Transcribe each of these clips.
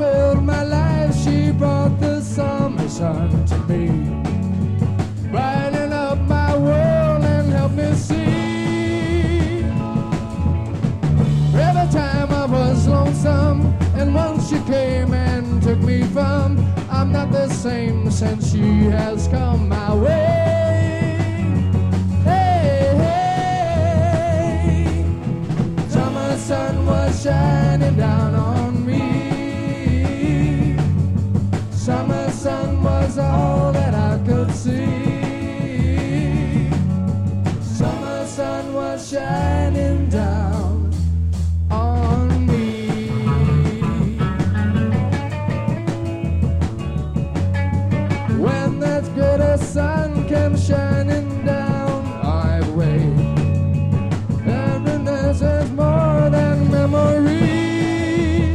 filled my life. She brought the summer sun to me, brighten up my world and help me see. Every time I was lonesome, and once she came and took me from, I'm not the same since she has come my way. Hey, hey, summer sun was shining down on me. Summer sun was all that I could see. Summer sun was shining down on me. When that greater sun came shining down my way, happiness is more than memories.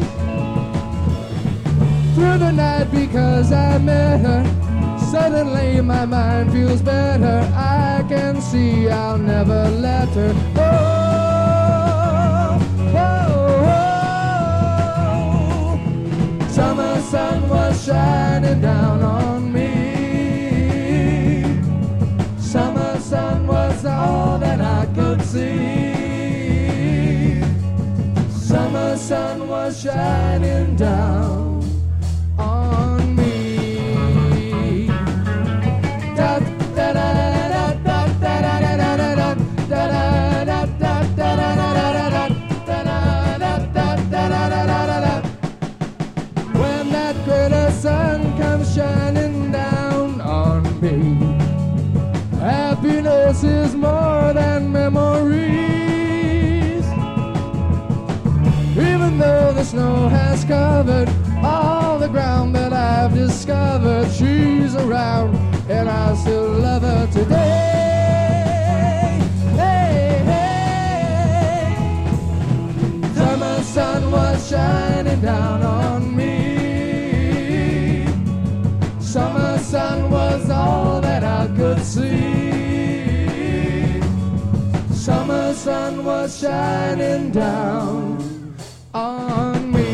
Through the night, because I met her, suddenly my mind feels better. I can see I'll never let her go. Summer sun was shining down on me. Summer sun was all that I could see. Summer sun was shining down on me. When that greater sun comes shining down on me, happiness is more than memories. Even though the snow has covered all the ground that I've discovered, she's around and I still love her today. Hey, hey, summer sun was shining down on me. Summer sun was all that I could see. Summer sun was shining down on me.